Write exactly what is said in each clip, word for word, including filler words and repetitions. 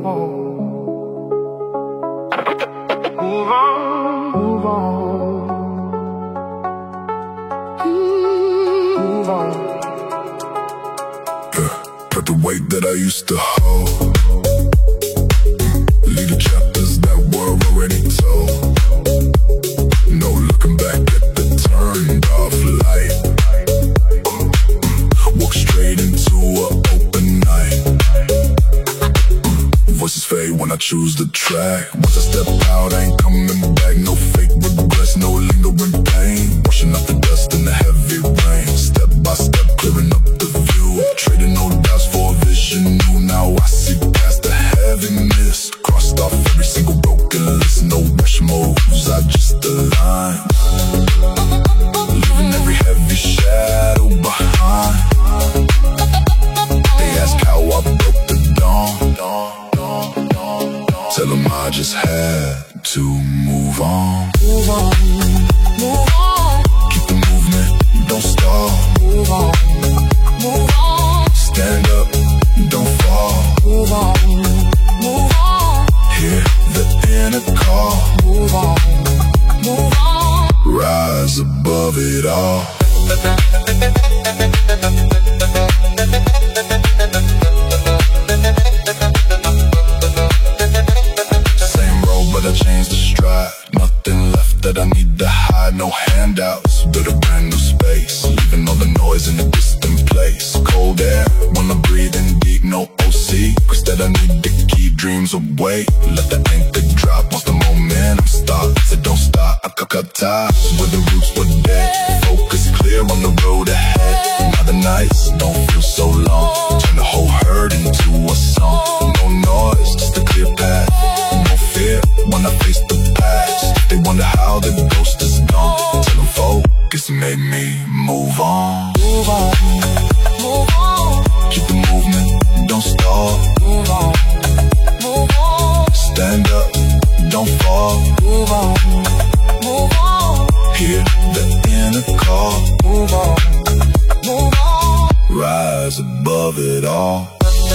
Move on. Move on. Move on. Move on. Yeah, cut the weight that I used to hold. Leave the chapters that were already told. No looking back at the turned off light. Walk straight into an open night. Voices fade when I choose the track. Once I step out, I ain't coming back. No fake regrets, no lingering pain. Washing out the dust in the heavy rain. Step by step, clearing up the view. Trading no doubts for a vision new. Now I see past the heaviness. Crossed off every single broken list. No rush moves, I just align. Leaving every heavy shadow behind. They ask how I broke the dawn. Tell them I just had to move on. Move on. Move on. Keep the movement, don't stall. Move on. Move on. Stand up, don't fall. Move on. Move on. Hear the inner call. Move on. Move on. Rise above it all. Same road, but I changed the stride. Nothing left that I need to hide. No handouts, build a brand new space. Leaving all the noise in a distant place. Cold air, wanna breathe in deep. No O C, cause that I need to keep dreams away. Let the anchor drop once the momentum starts. So don't stop, I cut cut ties where the roots were dead. Focus clear on the road ahead. Now the nights don't feel so long. Turn the whole herd into a song. No noise, just a clear path. No fear when I face the past. They wonder how the ghost is gone. Tell them focus made me move on. Move on. Move on. Keep the movement, don't stall. Move on. Move on. Stand up, don't fall. Move on. Move on. Hear the inner call. Move on. Move on. Rise above it all.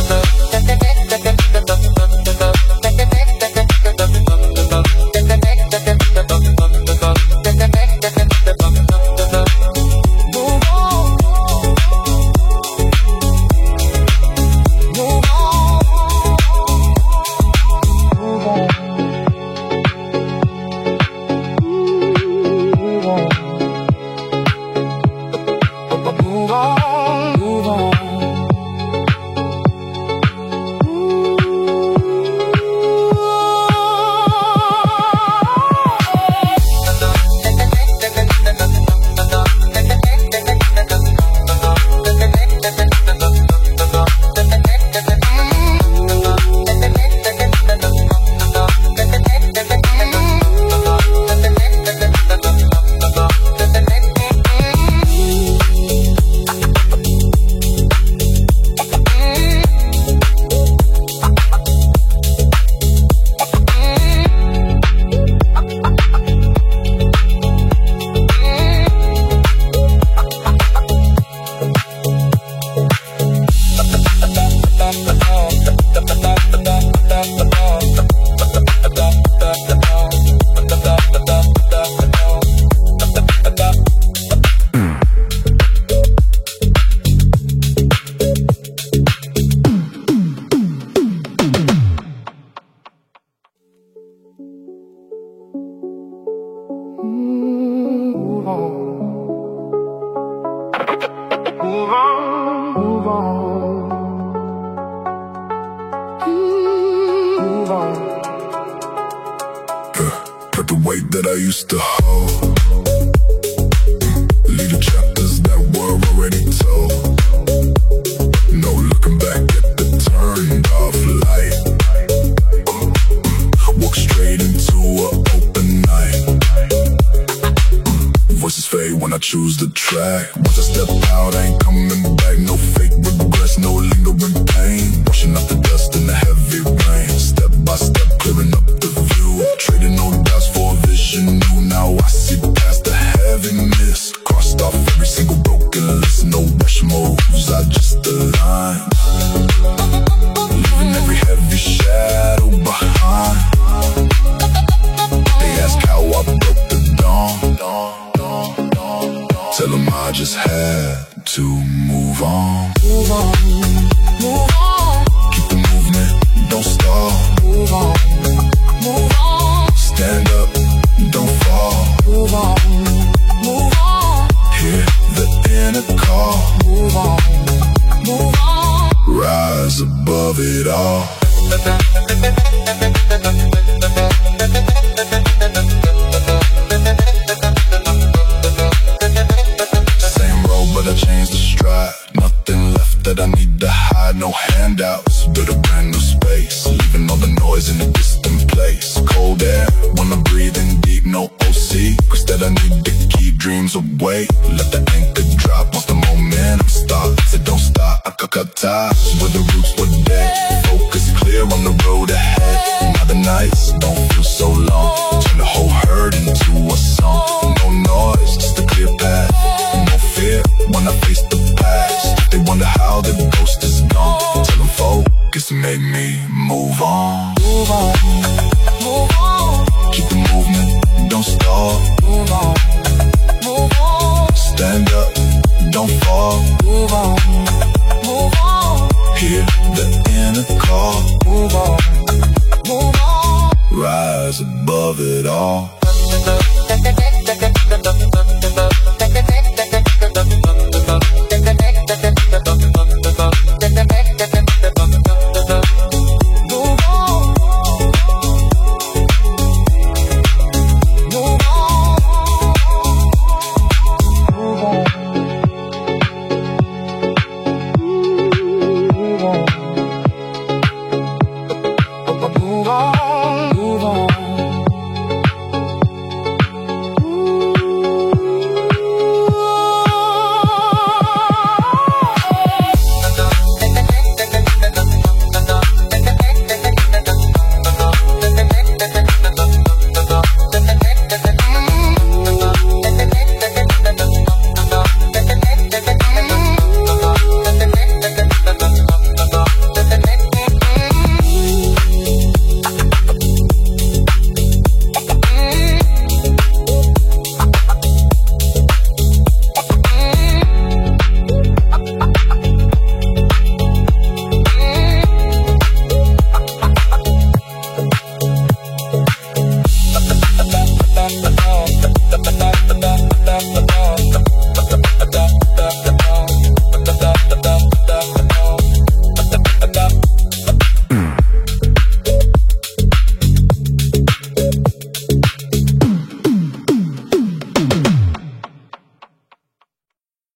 Choose the track. Once I step out, I ain't coming back. No fake regrets, no lingering pain. Washing out the dust in the heavy rain. Step by step, clearing up the view. Trading no doubts for a vision new. Now I see past the heaviness. Crossed off every single broken list. No rush moves, I just align. Leaving every heavy shadow move on. Move on, move on, Keep the movement, don't stop. move on, move on, Stand up, don't fall. move on, move on, Hear the inner call. move on, move on. Rise above it all. Same road, but I changed the stride. Nothing left that I need to hide. No handouts, build a brand new space. Leaving all the noise in a distant place. Cold air, when I'm breathing deep, no O C. Instead I need to keep dreams away. Let the anchor drop once the momentum starts. It don't stop, I could cut ties where the roots were dead. Focus clear on the road ahead. Now the nights don't feel so long. Turn the whole herd into a song. No noise, just a clear path. No fear when I face the past. They wonder how the ghost is gone. Tell them focus made me move on. Move on, move on, Keep the movement, don't stop. move on, move on, Stand up, don't fall. move on, move on, Hear the inner call. move on, move on. Rise above it all. Move on,